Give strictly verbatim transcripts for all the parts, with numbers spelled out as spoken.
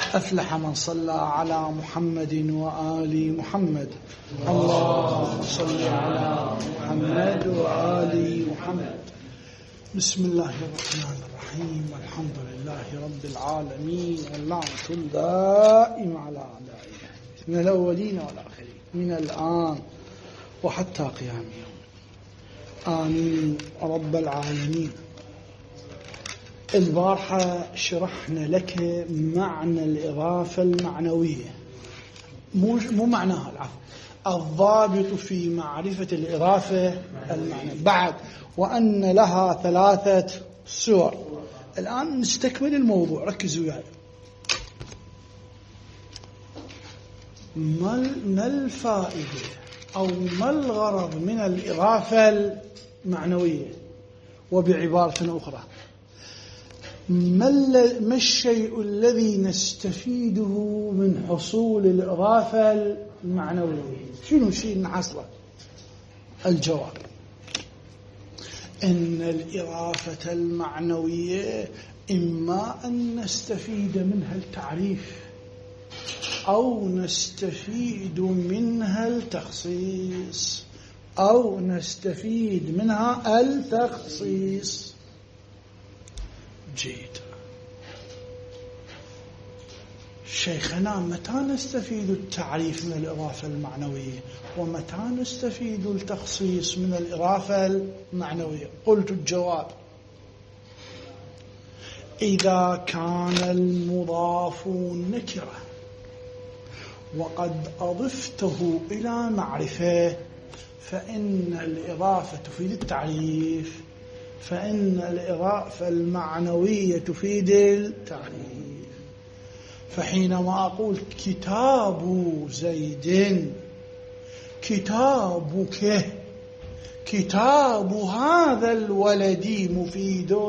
أفلح من صلى على محمد وآل محمد. اللهم صل على محمد وآل محمد. بسم الله الرحمن الرحيم. الحمد لله رب العالمين، واللعنة الدائمة على أعدائه من الأولين والآخرين من الآن وحتى قيام يوم. آمين رب العالمين. البارحة شرحنا لك معنى الإضافة المعنوية، مو مو معناها العفو، الضابط في معرفة الإضافة المعنوية بعد، وأن لها ثلاثة صور. الآن نستكمل الموضوع، ركزوا وياي. ما الفائدة أو ما الغرض من الإضافة المعنوية؟ وبعبارة أخرى، ما الشيء الذي نستفيده من حصول الإضافة المعنوية؟ شنو الشيء نحصله؟ الجواب إن الإضافة المعنوية إما أن نستفيد منها التعريف أو نستفيد منها التخصيص أو نستفيد منها التخصيص. جيد. شيخنا، متى نستفيد التعريف من الإضافة المعنوية ومتى نستفيد التخصيص من الإضافة المعنوية؟ قلت الجواب: إذا كان المضاف نكرة وقد أضفته إلى معرفة فإن الإضافة تفيد التعريف، فإن الإضافة المعنوية تفيد التعريف. فحينما أقول كتاب زيد، كتابك، كتاب هذا الولد مفيد.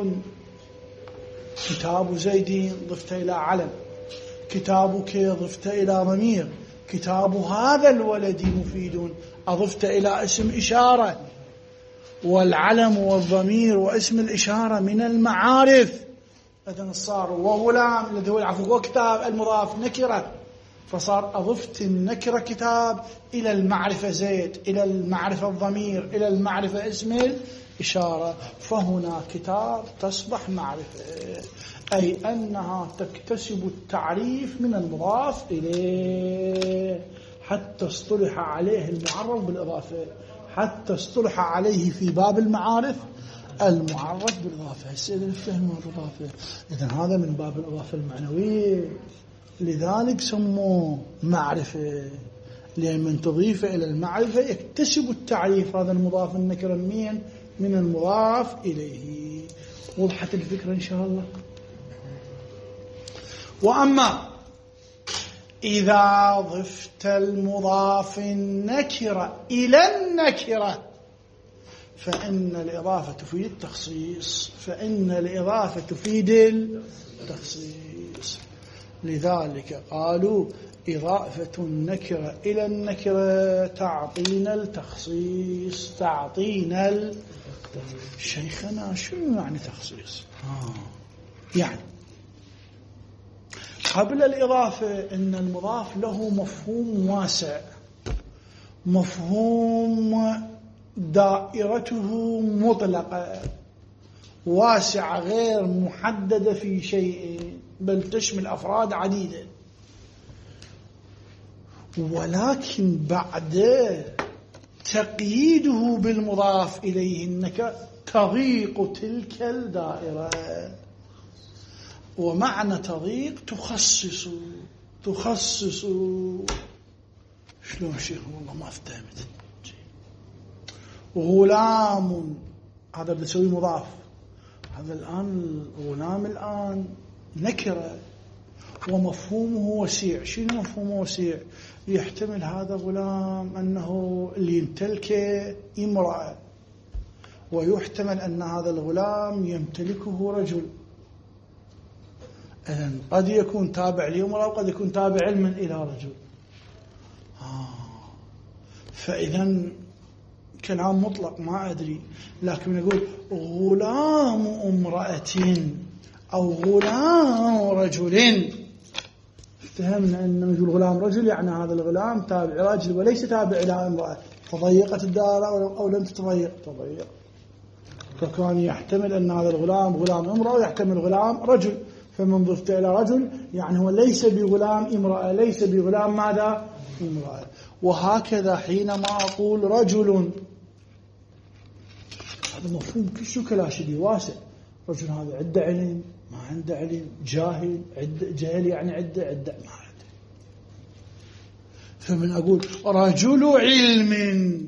كتاب زيد ضفت إلى علم، كتابك ضفت إلى ضمير، كتاب هذا الولد مفيد أضفت إلى اسم إشارة، والعلم والضمير واسم الإشارة من المعارف. إذن صار وغلام الذي هو العفو وكتاب المضاف نكرة، فصار أضفت النكرة كتاب إلى المعرفة زيد، إلى المعرفة الضمير، إلى المعرفة اسم الإشارة، فهنا كتاب تصبح معرفة، أي أنها تكتسب التعريف من المضاف إليه حتى اصطلح عليه المعرف بالإضافة، حتى اصطلح عليه في باب المعارف المعرف بالإضافة. السيد الفهم والإضافة، إذن هذا من باب الإضافة المعنوية، لذلك سموه معرفة، لأن من تضيف إلى المعرفة يكتسب التعريف هذا المضاف النكرة من من المضاف إليه. وضحت الفكرة إن شاء الله. وأما إذا ضفت المضاف النكرة إلى النكرة فإن الإضافة تفيد التخصيص، فإن الإضافة تفيد التخصيص. لذلك قالوا إضافة النكرة إلى النكرة تعطينا التخصيص، تعطينا التخصيص. شيخنا، شنو يعني تخصيص؟ آه. يعني قبل الإضافة إن المضاف له مفهوم واسع، مفهوم دائرته مطلقة واسعة غير محددة في شيء، بل تشمل أفراد عديدة. ولكن بعد تقييده بالمضاف إليه إنك تضيق تلك الدائرة. ومعنى تضيق تخصص، تخصص. شلون شيخ؟ والله ما فهمت. غلام، هذا بتسوي مضاف، هذا الآن غلام الآن نكرة ومفهومه وسيع. شنو مفهومه وسيع؟ يحتمل هذا غلام أنه اللي يمتلكه امرأة، ويحتمل أن هذا الغلام يمتلكه رجل. إذن قد يكون تابع لامرأة وقد يكون تابع علما إلى رجل. آه. فإذن كلام مطلق ما أدري، لكن نقول غلام امرأة أو غلام رجل، افتهمنا أن نقول غلام رجل يعني هذا الغلام تابع رجل وليس تابع إلى امرأة. تضيقت الدائرة أو لم تتضيق؟ تضيق. فكان يحتمل أن هذا الغلام غلام امرأة ويحتمل غلام رجل، فمن ضفت إلى رجل يعني هو ليس بغلام امرأة، ليس بغلام ماذا؟ امرأة. وهكذا حينما أقول رجل، هذا مفهوم كل كلاشبي واسع. رجل هذا عنده علم ما عنده علم، جاهل عد جاهل يعني عنده عنده ما عنده. فمن أقول رجل علم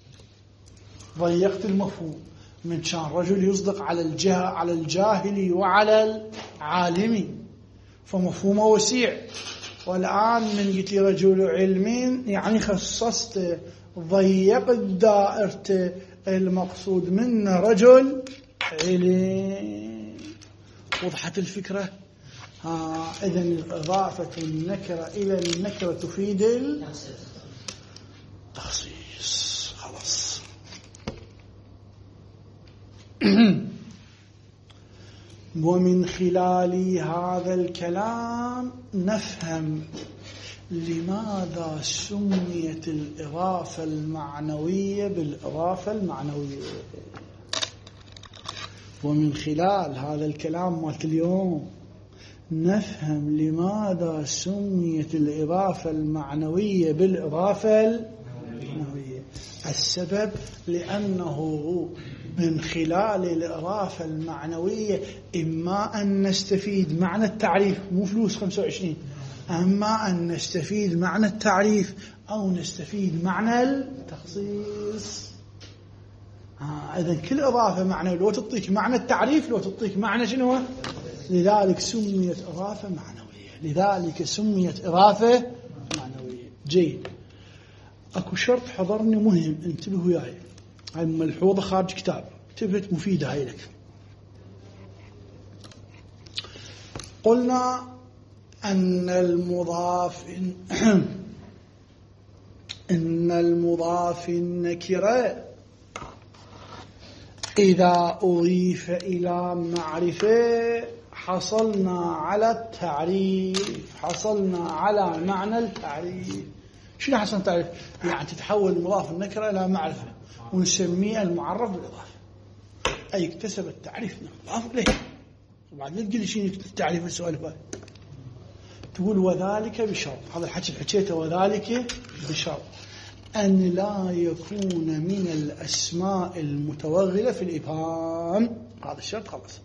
ضيقت المفهوم، من كان رجل يصدق على الجاه على الجاهل وعلى العالم، فمفهومه وسيع. والآن من قلت لي رجل علم يعني خصصت ضيقت دائرة المقصود منه رجل علم. وضحت الفكرة؟ ها إذن إضافة النكرة إلى النكرة تفيد التخصيص. خلاص. ومن خلال هذا الكلام نفهم لماذا سميت الإضافة المعنوية بالإضافة المعنوية. ومن خلال هذا الكلام مالت اليوم نفهم لماذا سميت الإضافة المعنوية بالإضافة المعنوية. السبب لأنه من خلال الإضافة المعنوية إما أن نستفيد معنى التعريف، مو فلوس خمسة وعشرين، أما أن نستفيد معنى التعريف أو نستفيد معنى التخصيص. آه إذن كل إضافة معنوية لو تعطيك معنى التعريف لو تعطيك معنى شنو، لذلك سميت إضافة معنوية. لذلك سميت إضافة معنوية. جيد. أكو شرط حضرني مهم انتبهوا وياي، هاي ملحوظة خارج كتاب تبت مفيدة هاي لك. قلنا أن المضاف إن المضاف النكرة إذا أضيف إلى معرفة حصلنا على التعريف، حصلنا على معنى التعريف. شنو حصل التعريف؟ يعني تتحول المضاف النكرة إلى معرفة ونسميه المعرف بالإضافة، أي اكتسب التعريف من المضاف إليه. وبعد لا تقول لي شنو التعريف السؤال هذا، تقول وذلك بشرط، هذا الحكي حكيته وذلك بشرط أن لا يكون من الأسماء المتوغلة في الإبهام. هذا الشرط خلاص.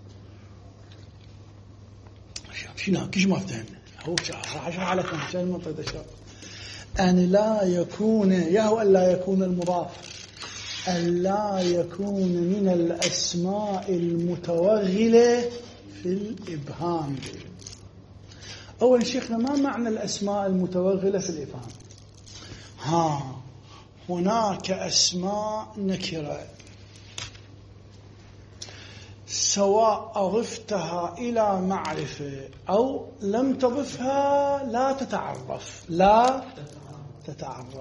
شنو كيش ما افتهمنا هو راح اشرح لكم عشان منطقة الشرط. أن لا يكون يهو أن لا يكون المضاف أن لا يكون من الأسماء المتوغلة في الإبهام. أول شيخنا ما معنى الأسماء المتوغلة في الإبهام؟ ها هناك أسماء نكرة سواء أضفتها إلى معرفة أو لم تضفها لا تتعرف لا تتعرف،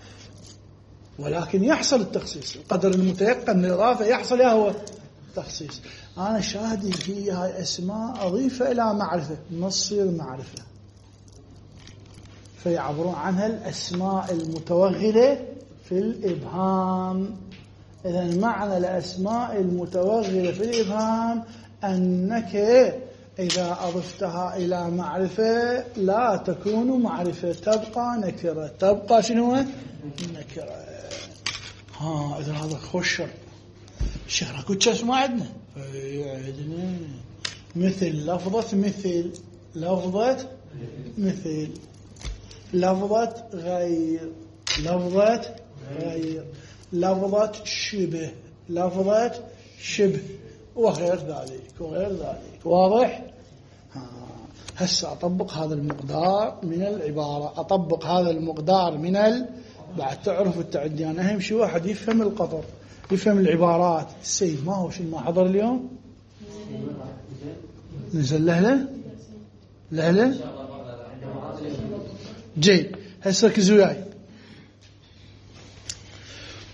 ولكن يحصل التخصيص. القدر المتيقن من الإضافة يحصل هو التخصيص. أنا شاهد في هاي أسماء أضيفها إلى معرفة نصير معرفة، فيعبرون عنها الأسماء المتوغلة في الإبهام. إذن معنى الأسماء المتوغلة في الإبهام أنك إذا أضفتها إلى معرفة لا تكون معرفة، تبقى نكرة. تبقى شنو؟ نكرة. ها إذن هذا خوش شرط. الشهر كل شيء اسمه عندنا عندنا مثل لفظة مثل لفظة مثل لفظة غير لفظة غير لفظة شبه لفظة شبه وغير ذلك وغير ذلك. واضح؟ هسه أطبق هذا المقدار من العبارة، أطبق هذا المقدار من ال... بعد تعرف التعديان. أهم شيء واحد يفهم القطر يفهم العبارات. السيد ما هو شيء ما حضر اليوم نزل لهله لهله جيد. هسه ركزوا وياي.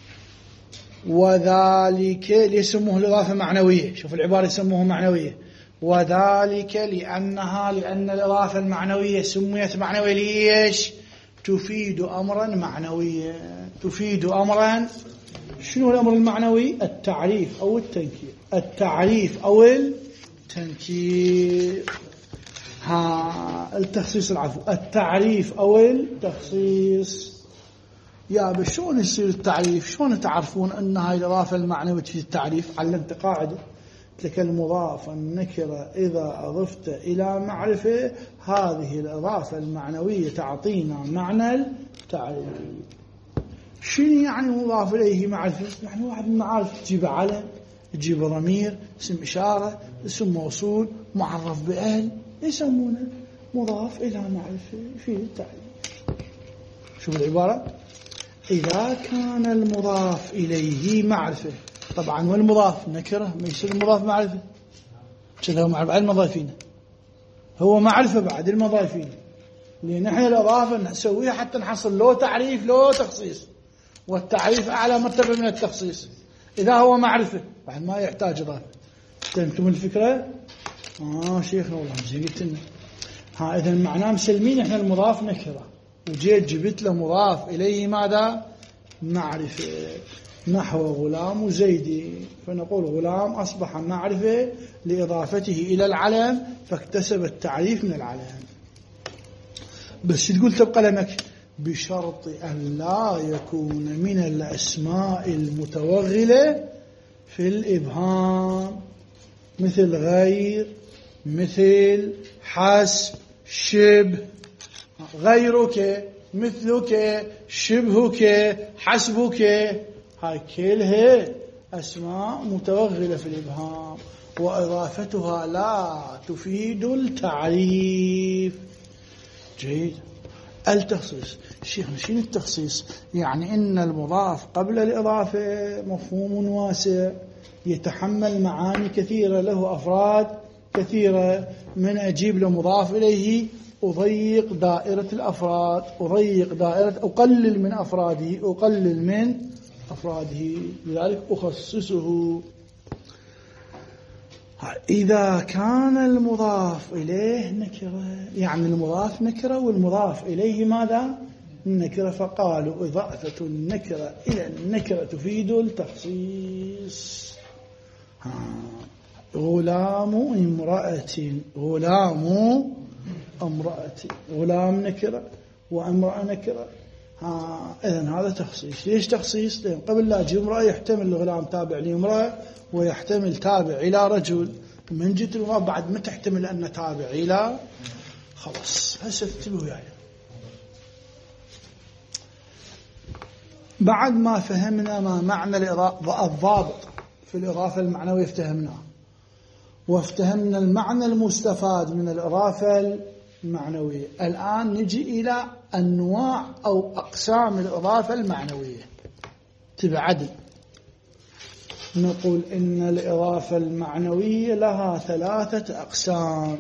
وذلك يسموه الإضافة معنوية. شوف العبارة يسموه معنوية. وذلك لأنها لأن الإضافة المعنوية سميت معنوية ليش؟ تفيد أمرا معنويا. تفيد أمرا، شنو الأمر المعنوي؟ التعريف أو التنكير. التعريف أو التنكير. ها التخصيص العفو. التعريف أو التخصيص. يا بس شلون يصير التعريف؟ شلون تعرفون أن هاي الإضافة المعنوية في التعريف؟ علمت قاعدة لك المضاف النكرة إذا أضفت إلى معرفة هذه الإضافة المعنوية تعطينا معنى التعريف. شنو يعني مضاف إليه معرفة؟ يعني واحد من المعارف تجيب علم، تجيب ضمير، اسم إشارة، اسم موصول، معرف بأهل، يسمونه مضاف إلى معرفة في التعريف. شوف العبارة، إذا كان المضاف إليه معرفة، طبعا والمضاف نكرة ما يصير المضاف معرفة، كذا هو معرفة بعد المضافين، هو معرفة بعد المضافين، لأن نحن الإضافة نسويها حتى نحصل له تعريف له تخصيص، والتعريف أعلى مرتبة من التخصيص. إذا هو معرفة بعد ما يحتاج إضافة. فهمتم الفكرة؟ آه شيخنا والله زين قلت لنا. ها إذا معناه مسلمين إحنا المضاف نكرة، وجيت جبت له مضاف إليه ماذا؟ معرفة. نحو غلام زيدي، فنقول غلام أصبح معرفة لإضافته إلى العلم فاكتسب التعريف من العلم. بس تقول تبقى لمك بشرط أن لا يكون من الأسماء المتوغلة في الإبهام، مثل غير، مثل حسب، شبه. غيرك، مثلك، شبهك، حسبك، هاي كلها أسماء متوغلة في الإبهام، وإضافتها لا تفيد التعريف. جيد. التخصيص، شيخنا شنو التخصيص؟ يعني إن المضاف قبل الإضافة مفهوم واسع يتحمل معاني كثيرة، له أفراد كثيرة. من أجيب له مضاف إليه أضيق دائرة الأفراد، أضيق دائرة، أقلل من أفراده، أقلل من أفراده، لذلك أخصصه. إذا كان المضاف إليه نكرة، يعني المضاف نكرة والمضاف إليه ماذا؟ النكرة. فقالوا إضافة النكرة إلى النكرة تفيد التخصيص. غلام امرأة، غلام امرأة، غلام نكرة وامرأة نكرة. ها إذن هذا تخصيص. ليش تخصيص؟ لأن قبل لا أجي امرأة يحتمل الغلام تابع لامرأة ويحتمل تابع إلى رجل، من جهة المضاف بعد ما تحتمل أن تابع إلى، خلاص هسه انتبهوا يعني. بعد ما فهمنا ما معنى الضابط في الإضافة المعنوية افتهمناه، وافتهمنا المعنى المستفاد من الإضافة المعنوية، الآن نجي إلى أنواع أو أقسام الإضافة المعنوية. تبع عدل نقول إن الإضافة المعنوية لها ثلاثة أقسام: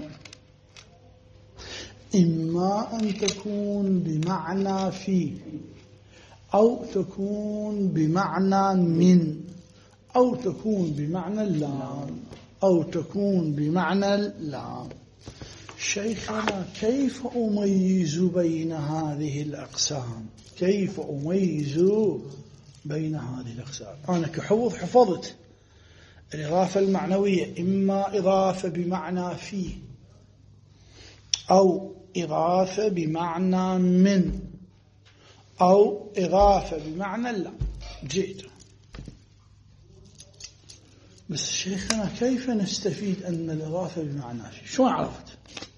إما أن تكون بمعنى في، أو تكون بمعنى من، أو تكون بمعنى اللام، أو تكون بمعنى اللام. شيخنا كيف أميز بين هذه الأقسام؟ كيف أميز بين هذه الأقسام؟ أنا كحفظ حفظت الإضافة المعنوية إما إضافة بمعنى في، أو إضافة بمعنى من، أو إضافة بمعنى لا. جيد. بس شيخنا كيف نستفيد أن الإضافة بمعنى في؟ شلون عرفت؟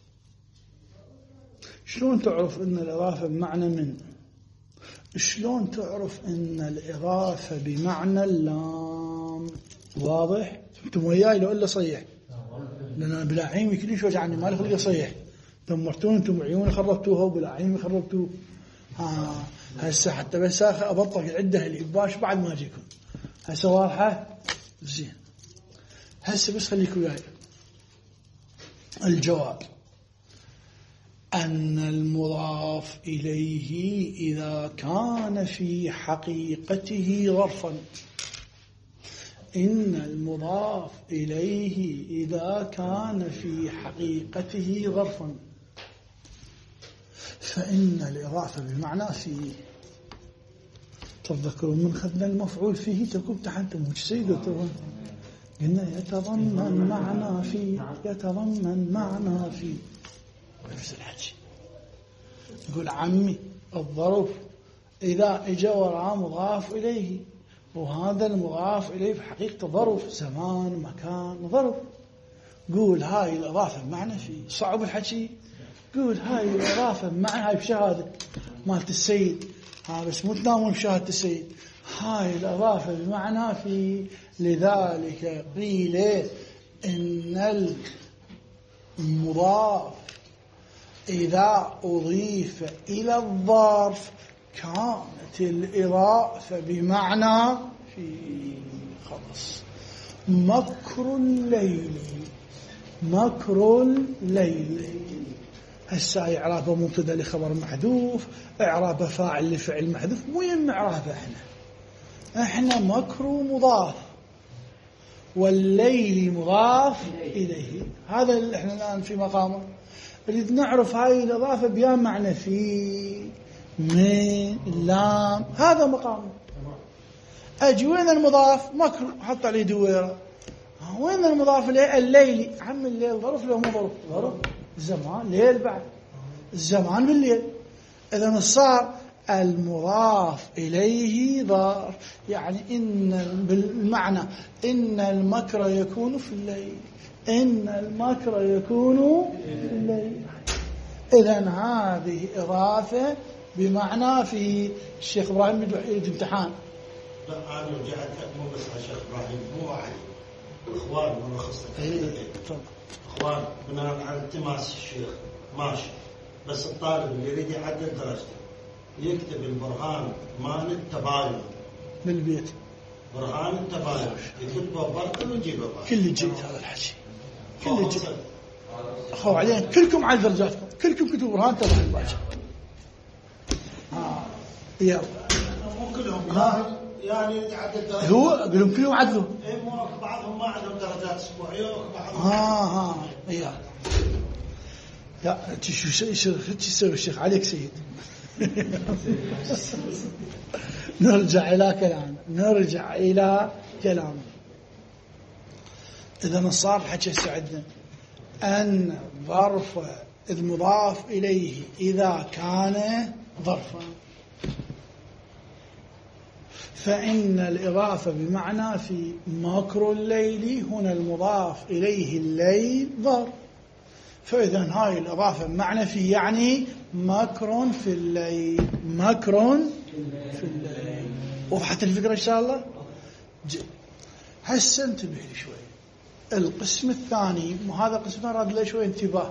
شلون تعرف أن الإضافة بمعنى من؟ شلون تعرف أن الإضافة بمعنى اللام؟ واضح؟ أنتم وياي لو إلا صيح، لأن أنا بلاعيمي كلش وجعني ما لي خلق صيح، دمرتون أنتم عيوني خربتوها وبلاعيمي خربتوه. ها هسه حتى بس أبطق العدة اللي باش بعد ما أجيكم هسه واضحة زين. هسه بس خليكم وياي. الجواب أن المضاف إليه إذا كان في حقيقته ظرفا، إن المضاف إليه إذا كان في حقيقته ظرفا فإن الإضافة بمعنى فيه. تذكرون من خدنا المفعول فيه تكون تحتم سيد قلنا يتضمن معنى فيه يتضمن معنى فيه نفس الحكي. يقول عمي الظرف إذا إجا وراء مضاف إليه وهذا المضاف إليه في حقيقة ظرف زمان مكان ظرف. قول هاي الإضافة بمعنى فيه. صعب الحكي. قول هاي الإضافة بمعنى هاي بشهادة مالت السيد ها بس مو تنامون بشهادة السيد. هاي الإضافة بمعنى فيه. لذلك قيل إن المضاف إذا أضيف إلى الظرف كانت الإضافة بمعنى في. خلص. مكر الليل مكر الليل هسه إعرابه مبتدا لخبر محذوف إعرابه فاعل لفعل محذوف. وين إعرابه احنا احنا مكر مضاف والليل مضاف إليه. هذا اللي احنا الآن في مقامه. نريد نعرف هاي الإضافة بيا معنى في من لام. هذا مقامه. أجي وين المضاف مكر حط عليه دويرة. وين المضاف إليه الليل. عم الليل ظرف لو مو ظرف ظرف زمان ليل بعد الزمان بالليل. إذا صار المضاف إليه ظرف يعني إن بالمعنى إن المكر يكون في الليل إن المكر يكون في الليل. إذا هذه إضافة بمعنى في. الشيخ إبراهيم يريد امتحان. لا أنا رجعت مو بس على الشيخ إبراهيم مو واحد إخوان من خصتك إخوان بناء على التماس الشيخ ماشي. بس الطالب اللي يريد يعدل درجته يكتب البرهان مال التباين بالبيت. برهان التباين يكتبه برقم ويجيبه برقم. كل جيد هذا الحكي كل جيد. أخو علينا كلكم على درجاتكم كلكم كتبوا برهان تباين باكر. آه يلا مو كلهم يعني يعدل درجته. هو قلهم كلهم عدلوا. إيه مو بعضهم ما عندهم درجات أسبوعية وبعضهم. ها ها يلا. لا شو شو تسوي الشيخ عليك سيد. نرجع إلى كلام نرجع إلى كلام. إذا صار الحكي سعدنا أن ظرف المضاف إليه إذا كان ظرفا فإن الإضافة بمعنى في. مكر الليل هنا المضاف إليه الليل ظرف. فإذا هاي الإضافة بمعنى في يعني مكر في الليل مكر في الليل. وضحت الفكرة إن شاء الله. هسه انتبه لي شوي. القسم الثاني وهذا قسم راد له شوي انتباه.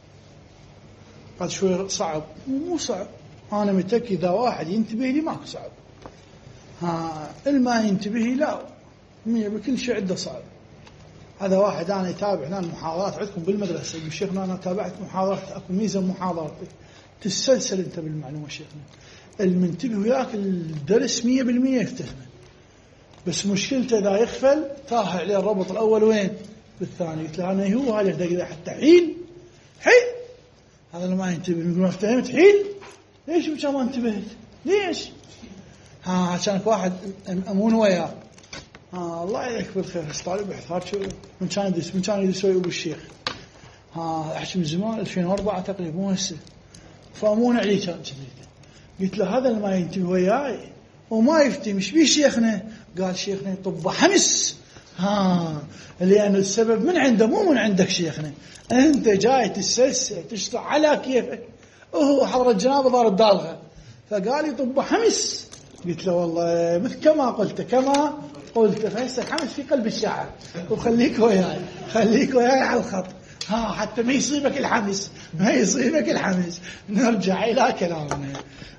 قد شوي صعب مو صعب. أنا متأكد إذا واحد ينتبه لي ماكو صعب. ها الما ينتبه لا مية بكل شيء عنده صعب. هذا واحد أنا يتابع هنا المحاضرات عندكم بالمدرسة يقول شيخنا أنا تابعت محاضرات أكو ميزة محاضرتك تسلسل أنت بالمعلومة شيخنا. المنتبه وياك الدرس مية بالمية يفتهمه بس مشكلته إذا يغفل تاه عليه الربط الأول وين بالثاني. قلت له أنا هو هذا دقيقة حتى حيل حيل هذا اللي ما ينتبه. يقول ما افتهمت حيل ليش مش ما انتبهت ليش. ها عشانك واحد أمون وياه. ها الله عليك بالخير طالب احتار شو من كان يدرس من كان يدرس ابو الشيخ. ها احكي من زمان ألفين وأربعة تقريبا مو هسه. فامون عليه كان كذي. قلت له هذا اللي ما ينتبه وياي وما يفتي مش بيه شيخنا. قال شيخنا طب حمس. ها لأن السبب من عنده مو من عندك شيخنا. انت جاي تسلسل تشرح على كيفك وهو حضرة الجنابه ضارب دالغه فقال لي طب حمس. قلت له والله مثل كما قلت كما قلت فهسه الحمس في قلب الشعر وخليك وياي خليك وياي على الخط. ها حتى ما يصيبك الحمس ما يصيبك الحمس. نرجع إلى كلامنا.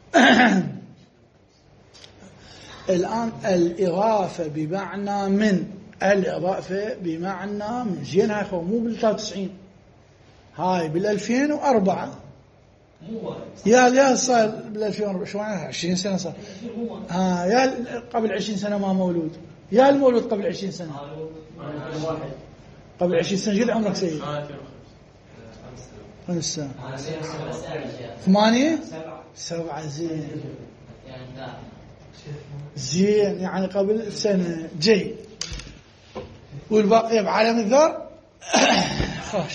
الآن الإضافة بمعنى من. الإضافة بمعنى من زين هاي خو مو بالثلاث وتسعين هاي بالألفين وأربعة يا يا صار بالألفين وأربعة شو معناها عشرين سنة صار. ها يا قبل عشرين سنة ما مولود يا المولود قبل عشرين سنة. قبل عشرين سنة قد عمرك سيد؟ خمس سنة. ثمانية سبعة زين زين يعني قبل سنة. جيد. والباقي بعالم الذر خوش.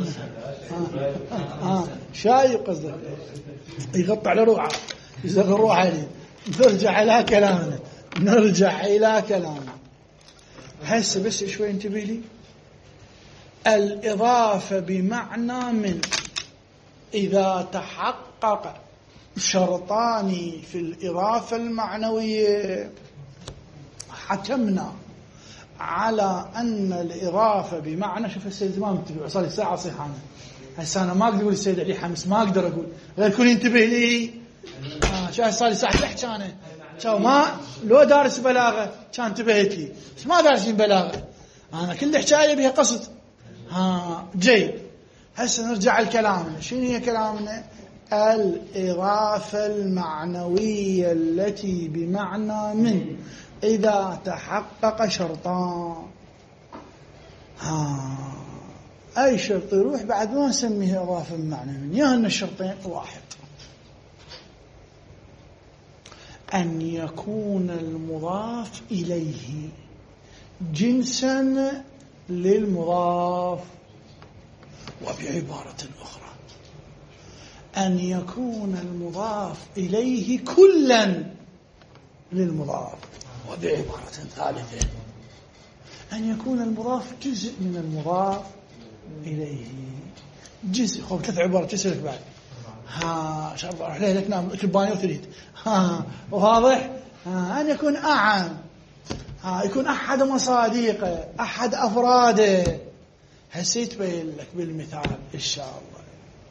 آه شاي قصدك يقطع على روحه يزغ الروح عليه. نرجع إلى كلامنا نرجع إلى كلامنا هسه بس شوي انتبه لي. الإضافة بمعنى من إذا تحقق شرطان في الإضافة المعنوية حكمنا على أن الإضافة بمعنى. شوف السيد ما متبع صار لي ساعة صيحانة هسه أنا ما أقدر أقول السيد علي حمس ما أقدر أقول غير كل ينتبه لي. آه شو صار لي ساعة تحكي أنا شو ما لو دارس بلاغة كان انتبهت لي بس ما دارسين بلاغة أنا كل حكاية بها قصد. ها جيد. هسه نرجع لكلامنا. شنو هي كلامنا؟ الإضافة المعنوية التي بمعنى من إذا تحقق شرطان. ها أي شرط يروح بعد ما نسميه إضافة بمعنى من. يهن الشرطين واحد أن يكون المضاف إليه جنسا للمضاف. وبعبارة أخرى أن يكون المضاف إليه كلا للمضاف. وبعبارة ثالثة أن يكون المضاف جزء من المضاف إليه. جزء خب ثلاث عبارات تسلك بعد. ها شرط عليه لك نام كباني وثريد. ها واضح. ها أن يكون أعم. ها يكون أحد مصادقه أحد أفراده. هسيت بين لك بالمثال إن شاء الله.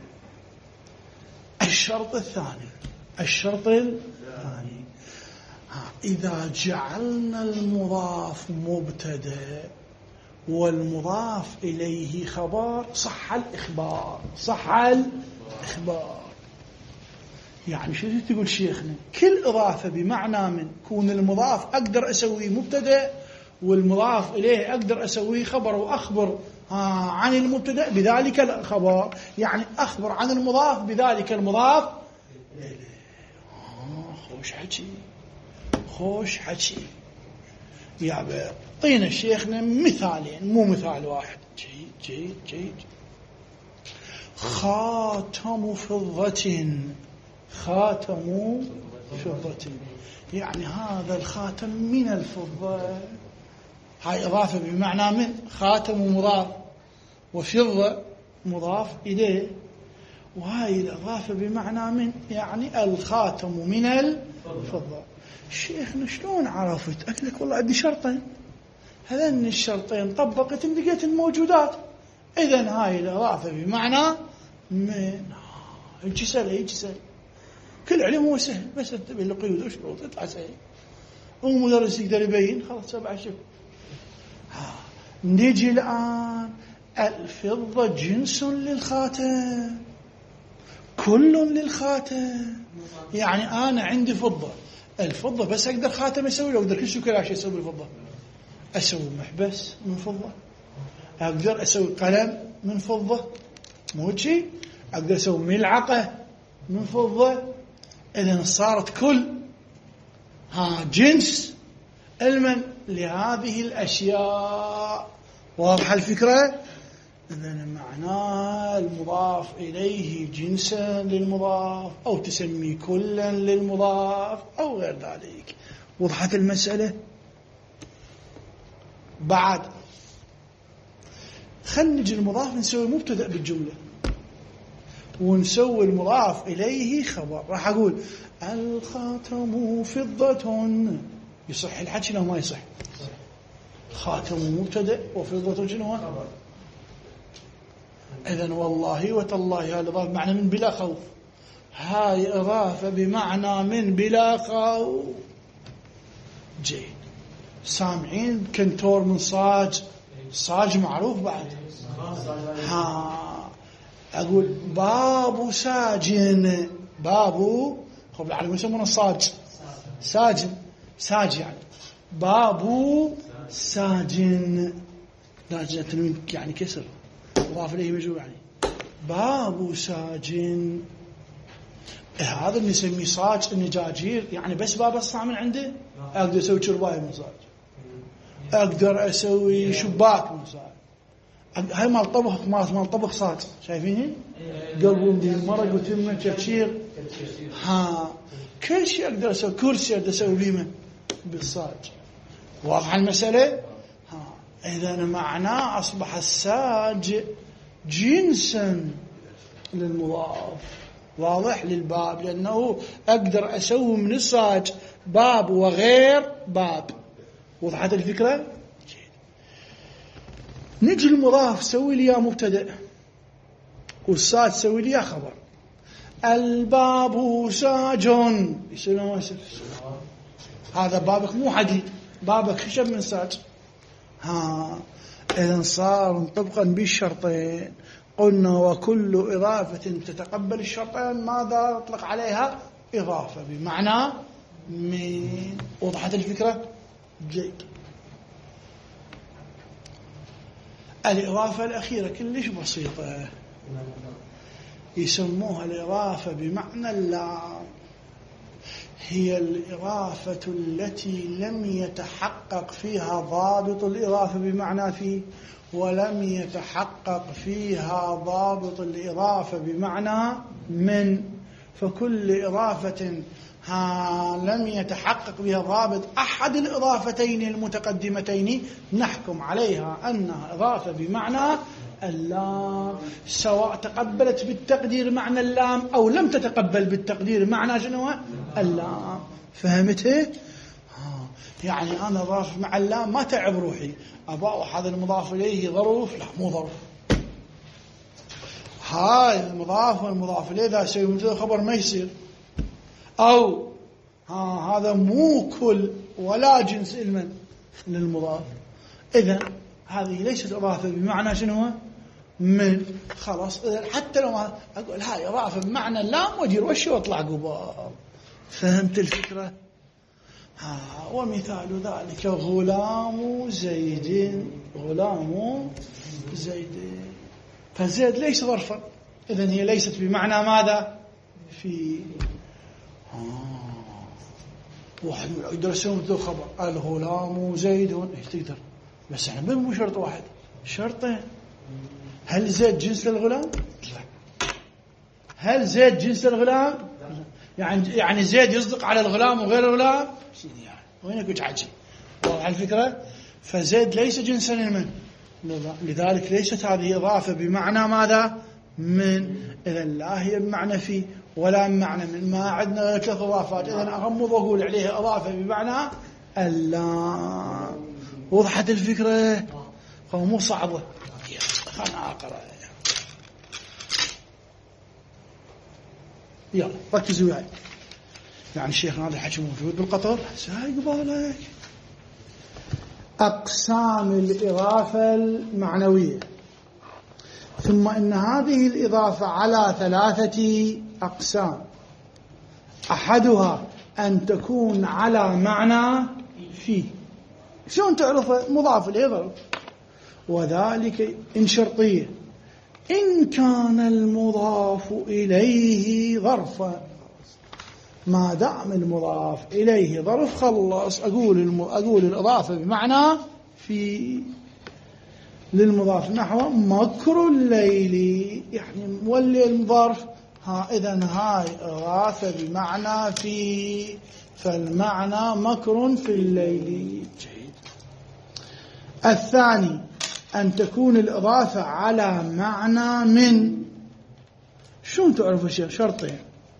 الشرط الثاني الشرط الثاني إذا جعلنا المضاف مبتدأ والمضاف إليه خبر صح الإخبار. صح الإخبار يعني شو تقول شيخنا؟ كل إضافة بمعنى من كون المضاف أقدر أسويه مبتدأ والمضاف إليه أقدر أسويه خبر وأخبر عن المبتدأ بذلك الخبر. يعني أخبر عن المضاف بذلك المضاف إليه. خوش حكي خوش حكي. يا طينا شيخنا مثالين مو مثال واحد. جيد جيد جيد. خاتم فضة. خاتم فضة يعني هذا الخاتم من الفضة. هاي إضافة بمعنى من. خاتم مضاف وفضة مضاف إليه. وهاي الإضافة بمعنى من يعني الخاتم من الفضة. شيخنا شلون عرفت؟ أقول لك والله عندي شرطين هذين الشرطين طبقت لقيت الموجودات. إذن هاي الإضافة بمعنى من. يجي سهل يجي سهل. كل علم هو سهل بس تبين له قيود وشروط يطلع سهل. ومدرس يقدر يبين خلاص سبع شهور. نيجي الآن الفضة جنس للخاتم كل للخاتم. يعني أنا عندي فضة الفضة بس أقدر خاتم أسوي له أقدر كل شيء كل شيء أسوي بالفضة. أسوي محبس من فضة أقدر أسوي قلم من فضة مو شيء أقدر أسوي ملعقة من فضة. إذن صارت كل ها جنس علما لهذه الأشياء. واضحة الفكرة؟ إذن معناه المضاف إليه جنسا للمضاف أو تسمي كلا للمضاف أو غير ذلك. وضحت المسألة؟ بعد خلنا نجي المضاف نسوي مبتدأ بالجملة ونسوي المضاف إليه خبر. راح أقول الخاتم فضة. يصح الحكي لو ما يصح؟ خاتم مبتدأ وفضة شنو خبر. إذن والله وتالله هالإضافة بمعنى من بلا خوف. هاي إضافة بمعنى من بلا خوف. جيد. سامعين كنتور من صاج. صاج معروف بعد. ها أقول باب ساجن. باب خب العالم يسمونه صاج. ساجن ساج يعني باب ساجن، لا تنوين يعني كسر، مضاف إليه مجرور يعني باب ساجن. هذا اللي نسميه صاج النجاجير، يعني بس باب أصنع من عنده أقدر أسوي شرباية من صاج، أقدر أسوي شباك من صاج. هاي مال طبخ، مال مال طبخ صاج، شايفينه؟ قلبهم دي المرق وتمه تشير، ها كل شيء أقدر أسوي، كرسي أقدر أسوي بيمه بالصاج. واضح المسألة؟ ها إذا معناه أصبح الساج جنسا للمضاف، واضح للباب، لأنه أقدر أسوي من الصاج باب وغير باب. وضحت الفكرة؟ نجي المضاف سوي لي يا مبتدأ، والساج سوي لي يا خبر. الباب ساج يسلم واسف، هذا بابك مو حديد، بابك خشب من ساج. ها إذن صار طبقا بالشرطين. قلنا وكل إضافة تتقبل الشرطين ماذا أطلق عليها؟ إضافة بمعنى من. وضحت الفكرة؟ جيد. الإضافة الأخيرة كلش بسيطة، يسموها الإضافة بمعنى اللام. هي الإضافة التي لم يتحقق فيها ضابط الإضافة بمعنى في، ولم يتحقق فيها ضابط الإضافة بمعنى من. فكل إضافة ها لم يتحقق بها ضابط أحد الإضافتين المتقدمتين نحكم عليها أنها إضافة بمعنى اللام، سواء تقبلت بالتقدير معنى اللام أو لم تتقبل بالتقدير معنى شنو؟ اللام. فهمته؟ يعني أنا ضاف مع اللام ما تعب روحي، أبا هذا المضاف إليه ظروف، لا مو ظروف. هاي المضاف والمضاف إليه إذا سوي مبتدأ خبر ما يصير، أو ها هذا مو كل ولا جنس علما للمضاف. إذن هذه ليست إضافة بمعنى شنو؟ من. خلاص إذن حتى لو ما أقول هاي إضافة بمعنى اللام وأجير وشي وأطلع قبال. فهمت الفكرة؟ ها ومثال ذلك غلام زيد، غلام زيد، فزيد ليس ظرفا، إذن هي ليست بمعنى ماذا؟ في. آه. واحد يقدر يسوي مثل خبر الغلام زيد، ايش تقدر، بس احنا يعني مو شرط واحد، شرطين. هل زيد جنس للغلام؟ لا. هل زيد جنس للغلام؟ لا. يعني يعني زيد يصدق على الغلام وغير الغلام؟ يعني وينك وش عجي؟ واضح الفكرة؟ فزيد ليس جنسا لمن؟ لذلك ليست هذه إضافة بمعنى ماذا؟ من. إذا لا هي بمعنى في ولا بمعنى من، ما عندنا غير ثلاث إضافات. إذا أغمض وأقول عليها إضافة بمعنى اللام. وضحت الفكرة؟ هو مو صعبة. خلنا أقرأ. يلا ركزوا معي. يعني الشيخ هذا الحكي موجود بالقطر ساي قبالك. أقسام الإضافة المعنوية. ثم إن هذه الإضافة على ثلاثة أقسام. أحدها أن تكون على معنى فيه. شلون تعرف؟ مضاف إليه ظرف، وذلك إن شرطية إن كان المضاف إليه ظرفا. ما دام المضاف إليه ظرف خلص أقول الم... أقول الإضافة بمعنى في للمضاف، نحو مكر الليل، يعني مولي المضاف. ها إذن هاي إضافة بمعنى في، فالمعنى مكر في الليل. جيد. الثاني أن تكون الإضافة على معنى من. شلون تعرفوا شيء؟ شرطين.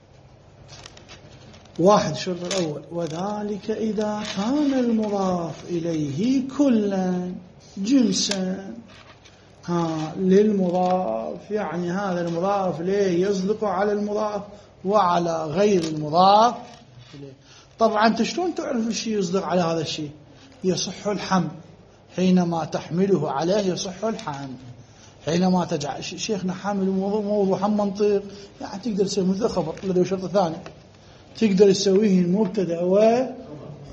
واحد الشرط الأول وذلك إذا كان المضاف إليه كلا جنسا ها للمضاف، يعني هذا المضاف إليه يصدق على المضاف وعلى غير المضاف إليه. طبعا أنت شلون تعرف الشيء يصدق على هذا الشيء؟ يصح الحمل، حينما تحمله عليه يصح الحمل. حينما تجعل شيخنا حامل موضوع حم منطق، يعني تقدر تسوي مثل خبر. لديه شرط ثاني تقدر تسويه المبتدا وخبر.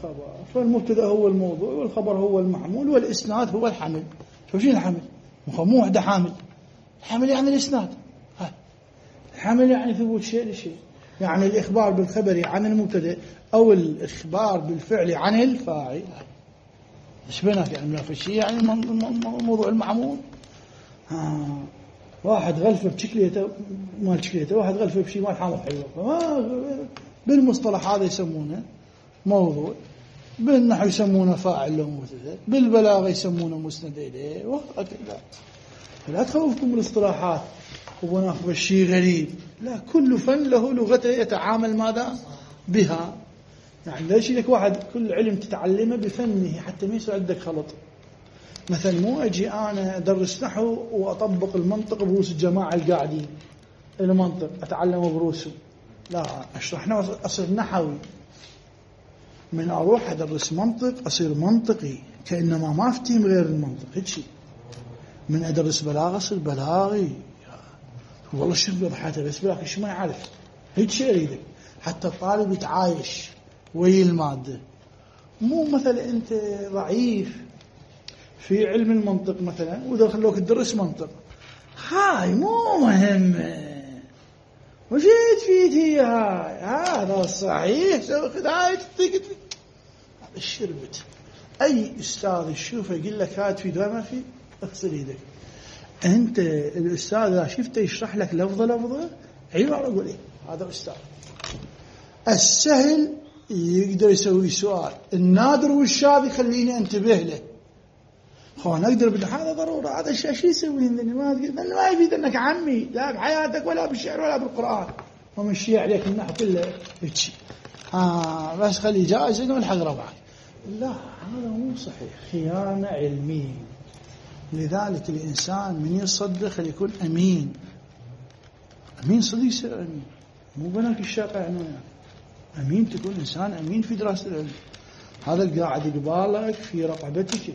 فالمبتدأ هو الموضوع والخبر هو المحمول والإسناد هو الحمل. شو شنو الحمل؟ مو وحده حامل. الحمل يعني الإسناد. الحمل يعني ثبوت شيء لشيء، يعني الإخبار بالخبر عن المبتدأ أو الإخبار بالفعل عن الفاعل. إيش بينك يعني ما في شيء يعني موضوع المعمول. ها واحد غلفه بشكليته مال شكليته، واحد غلفه بشيء مال حامل حيوان. بالمصطلح هذا يسمونه موضوع، بالنحو يسمونه فاعل له مبتدأ، بالبلاغة يسمونه مسند إليه، وهكذا. لا تخوفكم الاصطلاحات وبناخذ شيء غريب، لا، كل فن له لغته يتعامل ماذا بها. يعني ليش لك واحد كل علم تتعلمه بفنه حتى ما يصير عندك خلط. مثلا مو أجي أنا أدرس نحو وأطبق المنطق بروس الجماعة القاعدين المنطق أتعلمه بروسه، لا، أشرح نحو أصير نحوي. من أروح أدرس منطق أصير منطقي كأنما ما أفتهم غير المنطق. هيك شيء. من أدرس بلاغة أصير بلاغي. والله شو بضحته بس بلاغي شو ما يعرف. هيك شيء أريدك حتى الطالب يتعايش ويا المادة. مو مثلا أنت ضعيف في علم المنطق مثلا وإذا خلوك تدرس منطق، هاي مو مهمة، وش تفيد هي هاي؟ هذا صحيح هاي تطيق الشربت. أي أستاذ تشوفه يقول لك هاي تفيد وما في، اغسل يدك. أنت الأستاذ إذا شفته يشرح لك لفظة لفظة عبارة أقول إيه هذا أستاذ. السهل يقدر يسوي سؤال، النادر والشاذ يخليني أنتبه له. خو نقدر بدنا هذا ضرورة، هذا الشيء شو يسوي عندنا؟ ما ما يفيد انك عمي لا بحياتك ولا بالشعر ولا بالقرآن، ومشي عليك النحو كله هيك. آه بس خلي جائز انه الحق ربعك. لا هذا مو صحيح، خيانة علمية. لذلك الإنسان من يصدق خلي يكون أمين. أمين صدق يصير أمين، مو بناك الشاقع يعني. أمين تكون إنسان أمين في دراسة العلم. هذا القاعد يقبالك في رقبتك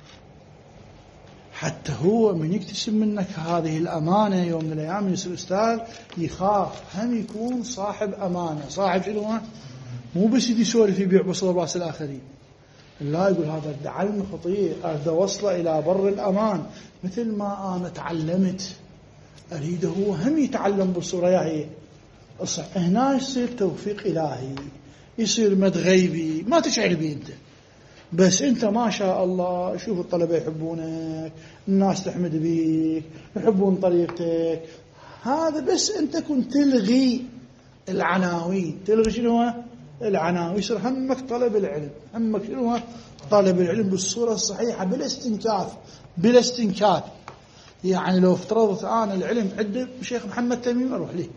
حتى هو من يكتسب منك هذه الأمانة يوم من الأيام يصير أستاذ يخاف هم يكون صاحب أمانة. صاحب شنو؟ مو بس يدي يسولف يبيع بصل براس الآخرين، لا، يقول هذا العلم خطير، هذا وصله إلى بر الأمان. مثل ما أنا تعلمت أريده هو هم يتعلم بالصورة هي. هنا يصير توفيق إلهي، يصير مد غيبي ما تشعر به أنت، بس أنت ما شاء الله شوف الطلبة يحبونك، الناس تحمد بيك، يحبون طريقتك. هذا بس أنت كنت تلغي العناوين. تلغي شنو العناوين؟ يصير همك طلب العلم، همك شنو طلب العلم بالصورة الصحيحة بلا استنكاف بلا استنكاف. يعني لو افترضت أنا العلم عند شيخ محمد تميم أروح ليه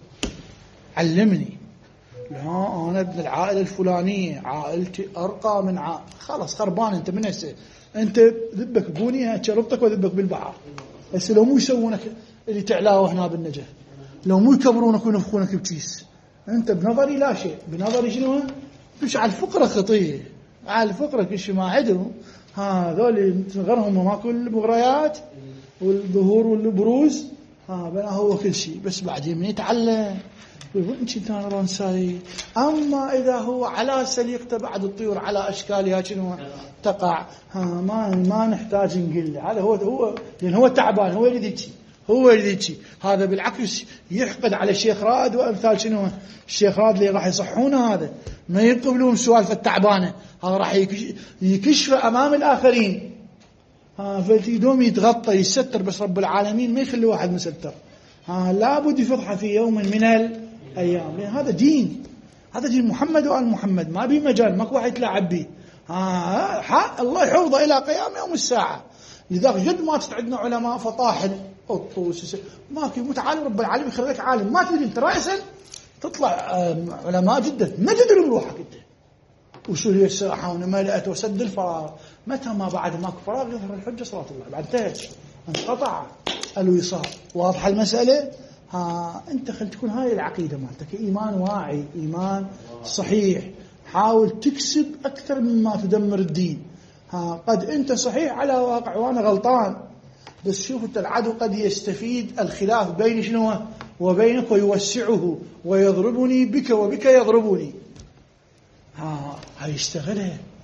علمني، لا أنا ابن العائلة الفلانية، عائلتي أرقى من عائلة، خلاص خربان أنت من هسه، أنت ذبك بوني شربتك وذبك بالبحر. بس لو مو يسوونك اللي تعلاوه هنا بالنجف، لو مو يكبرونك وينفخونك بكيس، أنت بنظري لا شيء. بنظري شنو؟ مش على الفقرة خطية، على الفقرة كل ما عندهم هذول غرهم ماكل المغريات والظهور والبروز، ها بنا هو كل شيء. بس بعدين من يتعلم وين كنت أنا رانساي. أما إذا هو على سليقته بعد الطيور على أشكالها شنو تقع، ها ما ما نحتاج نقول له هذا هو هو لأن هو تعبان، هو اللي يجي هو اللي يجي. هذا بالعكس يحقد على الشيخ راد وأمثال شنو الشيخ راد اللي راح يصحونه، هذا ما يقبلون سوالف التعبانة، هذا راح يكشف أمام الآخرين. ها فاليدوم يتغطى يستر، بس رب العالمين ما يخلي واحد مستر. ها لابد يفضحه في يوم من الأيام، لأن هذا دين، هذا دين محمد وآل محمد، ما بي مجال ماكو واحد يتلاعب به. ها حق الله يحفظه إلى قيام يوم الساعة. لذلك جد ما تتعدنا علماء فطاحل الطوس ماكو متعالم، رب العالمين يخلي لك عالم ما تدري انت رأسا تطلع علماء جدا ما تدري بروحك انت وشو هي الساحة ونملأت وسد الفراغ. متى ما بعد ماكو فراغ يظهر الحجة صلاة الله، بعد انتهت انقطع الوصال. واضحة المسألة؟ ها أنت خل تكون هاي العقيدة مالتك، إيمان واعي، إيمان صحيح. حاول تكسب أكثر مما تدمر الدين. ها قد أنت صحيح على واقع وأنا غلطان، بس شوف أنت العدو قد يستفيد الخلاف بين شنو وبينك ويوسعه ويضربني بك وبك يضربني. ها هاي يشتغلها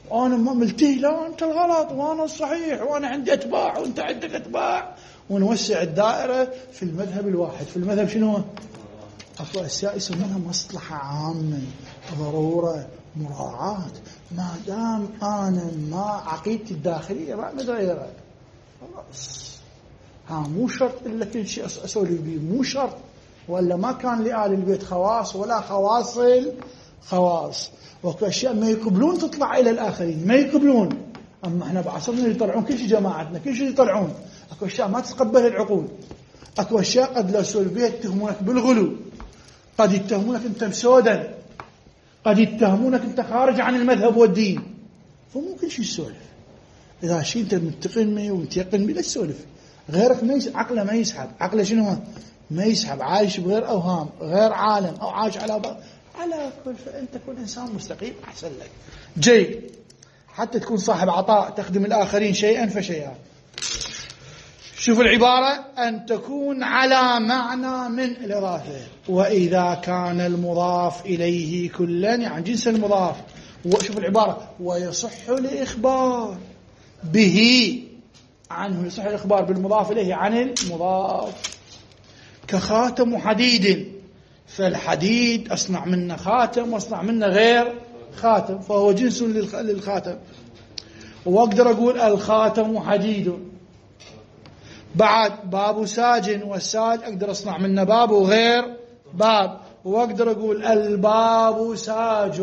أنا ما ملتهي، لا أنت الغلط وأنا الصحيح وأنا عندي أتباع وأنت عندك أتباع، ونوسع الدائرة في المذهب الواحد. في المذهب شنو؟ أصلا أشياء يسمونها مصلحة عامة، ضرورة، مراعاة. ما دام أنا ما عقيدتي الداخلية ما متغيرة خلاص، ها مو شرط إلا كل شيء أسولف به، مو شرط. ولا ما كان لآل البيت خواص ولا خواصل خواص، وأشياء ما يقبلون تطلع إلى الآخرين، ما يقبلون. أما إحنا بعصرنا يطلعون كل شيء، جماعتنا كل شيء يطلعون. أكو أشياء ما تتقبل العقول، أكو أشياء قد لا سولف بها يتهمونك بالغلو، قد يتهمونك أنت مسودا، قد يتهمونك أنت خارج عن المذهب والدين. فمو كل شيء يسولف. إذا شيء أنت متقن به ومتيقن به لا تسولف. غيرك ما يس... عقله ما يسحب، عقله شنو ما يسحب، عايش بغير أوهام، غير عالم، أو عايش على بعض. على كل فأنت تكون إنسان مستقيم أحسن لك. جيد، حتى تكون صاحب عطاء تخدم الآخرين شيئا فشيئا. شوف العبارة، أن تكون على معنى من الإضافة، وإذا كان المضاف إليه كلا يعني جنس المضاف. وشوف العبارة، ويصح الإخبار به عنه، يصح الإخبار بالمضاف إليه عن المضاف. كخاتم حديد، فالحديد أصنع منه خاتم وأصنع منه غير خاتم، فهو جنس للخاتم. وأقدر أقول الخاتم حديد. بعد باب ساج، والساج أقدر أصنع منه باب وغير باب، وأقدر أقول الباب ساج،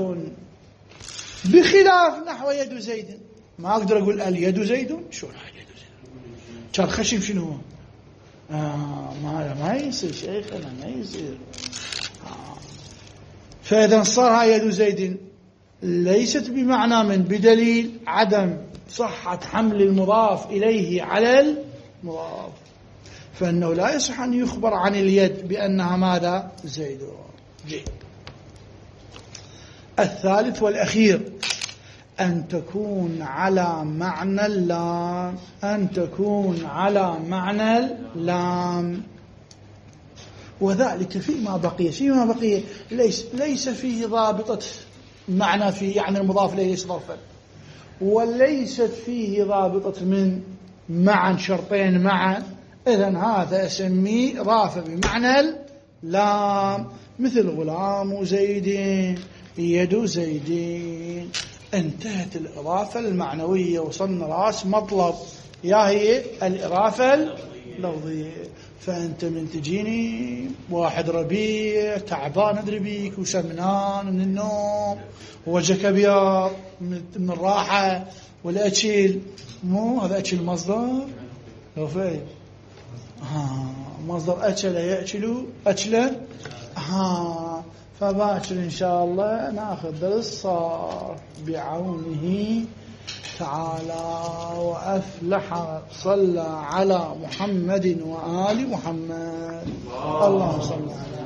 بخلاف نحو يد زيد. ما أقدر أقول اليد زيد. شو يد زيد؟ كان خشم شنو هو؟ آه ما ما يصير شيخنا، ما يصير. آه. فإذا صار يد زيد ليست بمعنى من، بدليل عدم صحة حمل المضاف إليه على المضاف، فإنه لا يصح أن يخبر عن اليد بأنها ماذا؟ زيد. جيد. الثالث والأخير، أن تكون على معنى اللام، أن تكون على معنى اللام، وذلك فيما بقي. فيما بقي ليس, ليس فيه ضابطة معنى، فيه يعني المضاف إليه ليس ظرفا، وليست فيه ضابطة من معا، شرطين معا. إذن هذا أسميه رافع بمعنى اللام، مثل غلام زيدين، يد زيدين. انتهت الإضافة المعنوية، وصلنا راس مطلب، يا هي الإضافة اللفظية. فأنت من تجيني واحد ربيع تعبان أدري بيك وسمنان من النوم ووجهك أبيض من الراحة والأكل، مو هذا أكل مصدر لو فاهم. ها مصدر أكل يأكل أكلا. ها فباكر إن شاء الله نأخذ درس صار بعونه تعالى وأفلح. صلى على محمد وآل محمد. اللهم صل على